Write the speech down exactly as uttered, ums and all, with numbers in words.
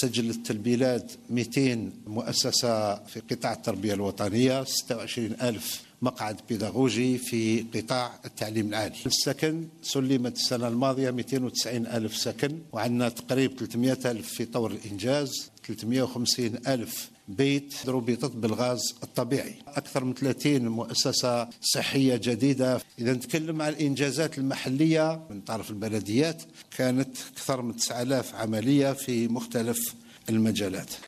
سجلت البلاد مئتين مؤسسة في قطاع التربية الوطنية، ستة وعشرين ألف مقعد بيداغوجي في قطاع التعليم العالي. السكن سلمت السنة الماضية مئتين وتسعين ألف سكن، وعندنا تقريبا ثلاثمئة ألف في طور الإنجاز، ثلاثمئة وخمسين ألف بيت ربطت بالغاز الطبيعي، أكثر من ثلاثين مؤسسة صحية جديدة. إذا نتكلم عن الإنجازات المحلية من طرف البلديات كانت أكثر من تسعة آلاف عملية في مختلف المجالات.